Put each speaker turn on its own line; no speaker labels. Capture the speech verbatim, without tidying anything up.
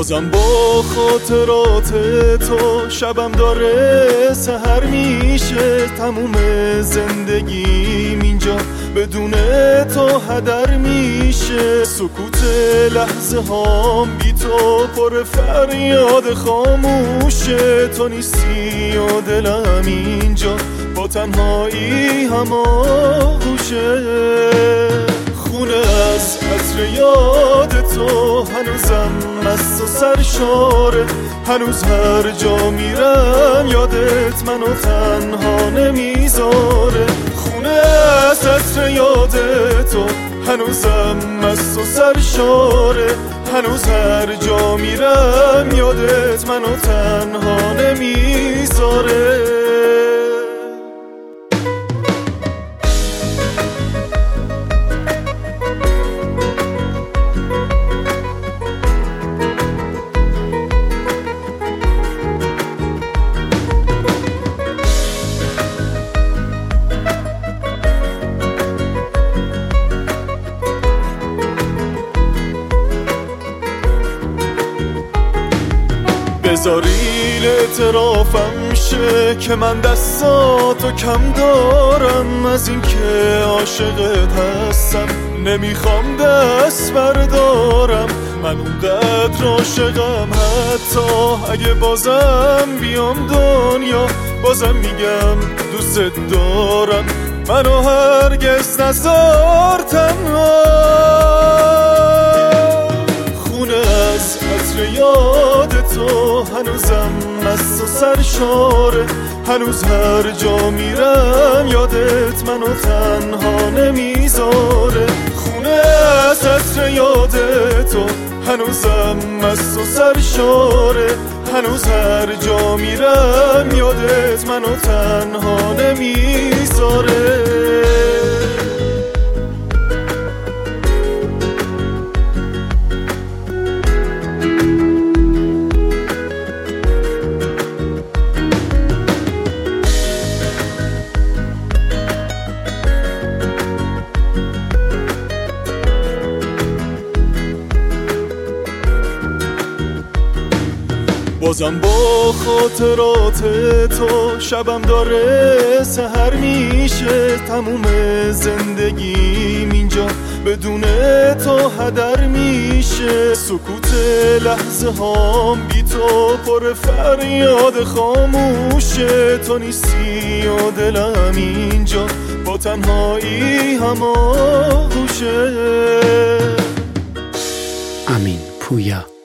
بازم با خاطرات تو شبم داره سحر میشه. تموم زندگیم اینجا بدون تو هدر میشه. سکوت لحظه هام بی تو پر فریاد خاموشه. تو نیستی و دلم اینجا با تنهایی هماغوشه. خونه از عطر یاد تو هنوزم مست و سرشاره. هنوز هر جا میرم یادت منو تنها نمیذاره. خونه از عطر یاد تو هنوزم مست و سرشاره. هنوز هر جا میرم یادت منو تنها نمیذاره. بذارین اعترافم شه که من دستاتو کم دارم. از این که عاشقت هستم نمیخوام دست بردارم. من اونقدر عاشقم حتی اگه بازم بیام دنیا بازم میگم دوست دارم. منو هرگز نذار تنها. خونه از عطر یاد تو هنوزم مست و سرشاره. هنوز هر جا میرم یادت منو تنها نمیذاره. خونه از عطر یاد تو هنوزم مست و سرشاره. هنوز هر جا میرم یادت منو تنها نمیذاره. بازم با خاطرات تو شبم داره سحر میشه. تموم زندگیم اینجا بدون تو هدر میشه. سکوت لحظه هام بی تو پر فریاد خاموشه. تو نیستی و دلم اینجا با تنهایی هماغوشه.
امین پویا.